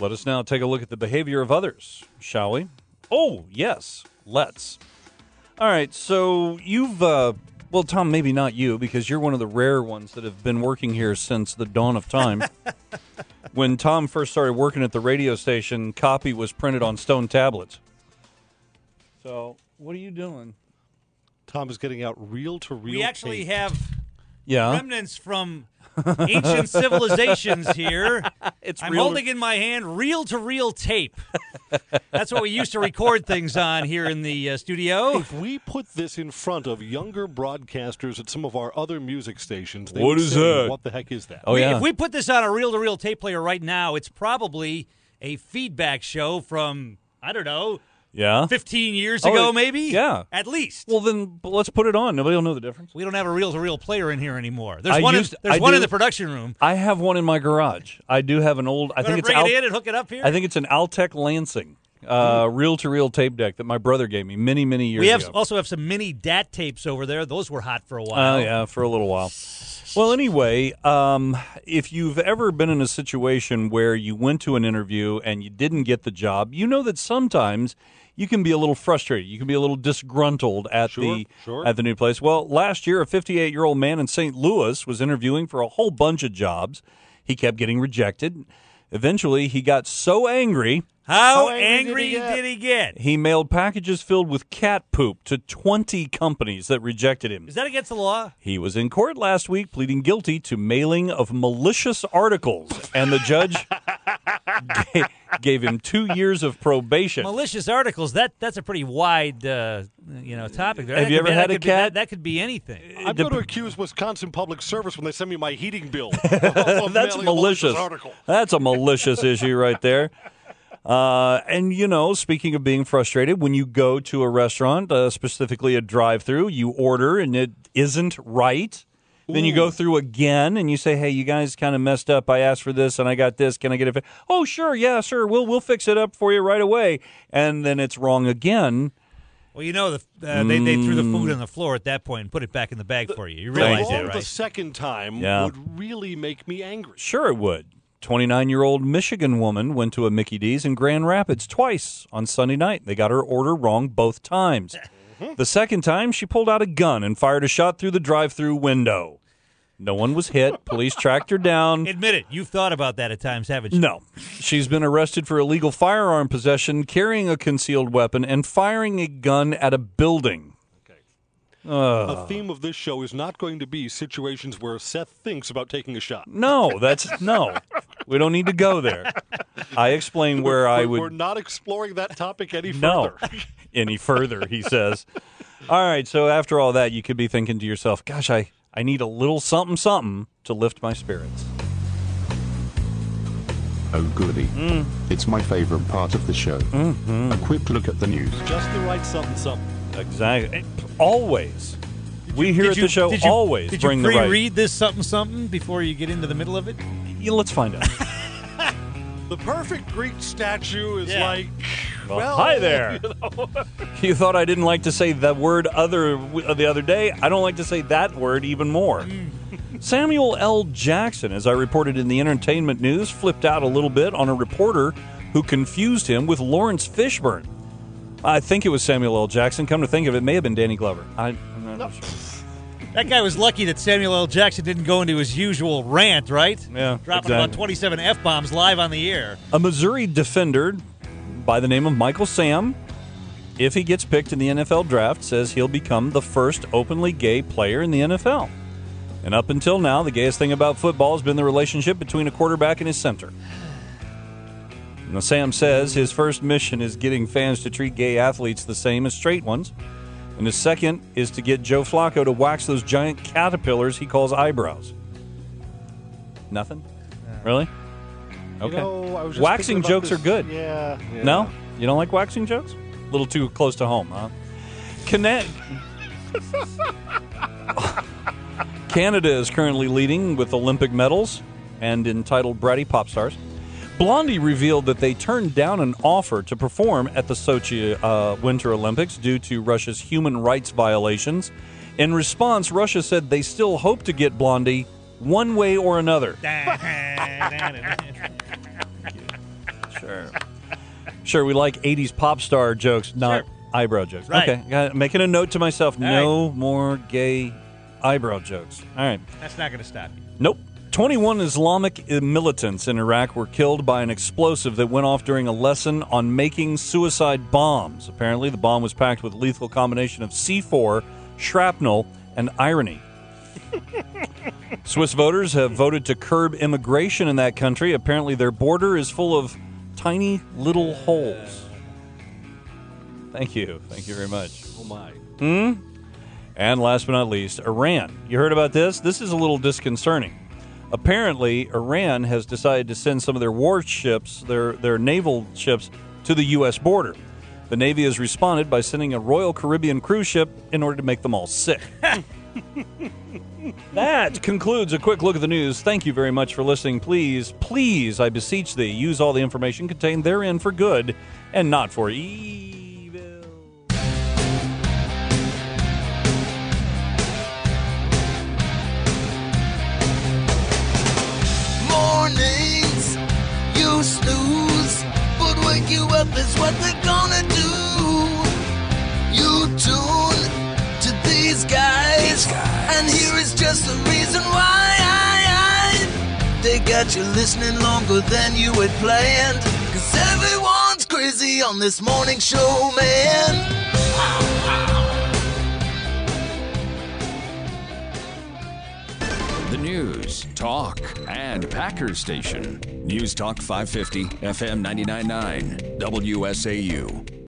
Let us now take a look at the behavior of others, shall we? Oh, yes, let's. All right, so you've, well, Tom, maybe not you, because you're one of the rare ones that have been working here since the dawn of time. When Tom first started working at the radio station, copy was printed on stone tablets. So, what are you doing? Tom is getting out reel-to-reel We actually tape. have Yeah. remnants from ancient civilizations here. I'm real- holding in my hand reel-to-reel tape. That's what we used to record things on here in the studio. If we put this in front of younger broadcasters at some of our other music stations, they What would is say, that? what the heck is that? Oh, yeah. If we put this on a reel-to-reel tape player right now, it's probably a feedback show from, I don't know, Yeah. 15 years Oh, ago, maybe? yeah. At least. Well, then let's put it on. Nobody will know the difference. We don't have a reel-to-reel player in here anymore. I There's one used- I in do. the production room. I have one in my garage. I do have an old. I think it's bring it in and hook it up here? I think it's an Altec Lansing reel-to-reel tape deck that my brother gave me many years We ago. also have some mini DAT tapes over there. Those were hot for a while. Yeah, for a little while. Well, anyway, if you've ever been in a situation where you went to an interview and you didn't get the job, you know that sometimes you can be a little frustrated. You can be a little disgruntled at the new place. Well, last year, a 58-year-old man in St. Louis was interviewing for a whole bunch of jobs. He kept getting rejected. Eventually, he got so angry. How angry did he get? He mailed packages filled with cat poop to 20 companies that rejected him. Is that against the law? He was in court last week pleading guilty to mailing of malicious articles, and the judge gave him 2 years of probation. Malicious articles, that's a pretty wide topic. Have you ever had a cat? That could be anything. I'm going to accuse Wisconsin Public Service when they send me my heating bill. That's malicious. That's a malicious issue right there. And, speaking of being frustrated, when you go to a restaurant, specifically a drive-thru, you order and it isn't right. Then you go through again and you say, hey, you guys kind of messed up. I asked for this and I got this. Can I get it? Oh, sure. Yeah, sure. We'll fix it up for you right away. And then it's wrong again. Well, they threw the food on the floor at that point and put it back in the bag for you. You realize that, right? The second time would really make me angry. Sure it would. 29-year-old Michigan woman went to a Mickey D's in Grand Rapids twice on Sunday night. They got her order wrong both times. The second time, she pulled out a gun and fired a shot through the drive-thru window. No one was hit. Police tracked her down. Admit it. You've thought about that at times, haven't you? No. She's been arrested for illegal firearm possession, carrying a concealed weapon, and firing a gun at a building. The theme of this show is not going to be situations where Seth thinks about taking a shot. No. We don't need to go there. I explained where I would... We're not exploring that topic any further. No. Any further, he says. All right, so after all that, you could be thinking to yourself, gosh, I need a little something to lift my spirits. Oh, goody. It's my favorite part of the show. A quick look at the news. Just the right something. Exactly. Always. We here at the show always bring the right. Did you pre-read this something before you get into the middle of it? Yeah, let's find out. The perfect Greek statue is like, well, hi there. You thought I didn't like to say the word other the other day? I don't like to say that word even more. Samuel L. Jackson, as I reported in the entertainment news, flipped out a little bit on a reporter who confused him with Lawrence Fishburne. I think it was Samuel L. Jackson. Come to think of it, may have been Danny Glover. I'm not sure. That guy was lucky that Samuel L. Jackson didn't go into his usual rant, right? Yeah, Dropping about 27 F-bombs live on the air. A Missouri defender by the name of Michael Sam, if he gets picked in the NFL draft, says he'll become the first openly gay player in the NFL. And up until now, the gayest thing about football has been the relationship between a quarterback and his center. Now, Sam says his first mission is getting fans to treat gay athletes the same as straight ones. And his second is to get Joe Flacco to wax those giant caterpillars he calls eyebrows. Nothing? Really? Okay. Waxing jokes are good. Yeah. No? You don't like waxing jokes? A little too close to home, huh? Canada is currently leading with Olympic medals and entitled Bratty Pop Stars. Blondie revealed that they turned down an offer to perform at the Sochi Winter Olympics due to Russia's human rights violations. In response, Russia said they still hope to get Blondie one way or another. Sure, we like 80s pop star jokes, not eyebrow jokes. Right. Okay, making a note to myself, All no more gay eyebrow jokes. All right. That's not going to stop you. Nope. 21 Islamic militants in Iraq were killed by an explosive that went off during a lesson on making suicide bombs. Apparently, the bomb was packed with a lethal combination of C4, shrapnel, and irony. Swiss voters have voted to curb immigration in that country. Apparently, their border is full of tiny little holes. Thank you. Thank you very much. Oh, my. And last but not least, Iran. You heard about this? This is a little disconcerting. Apparently, Iran has decided to send some of their warships, their naval ships, to the U.S. border. The Navy has responded by sending a Royal Caribbean cruise ship in order to make them all sick. That concludes a quick look at the news. Thank you very much for listening. Please, please, I beseech thee, use all the information contained therein for good and not for evil. Mornings, you snooze, but wake you up is what they're gonna do. You tune to these guys, and here is just the reason why they got you listening longer than you had planned. 'Cause everyone's crazy on this morning show, man. The news, talk, and Packers station. News Talk 550, FM 99.9, WSAU.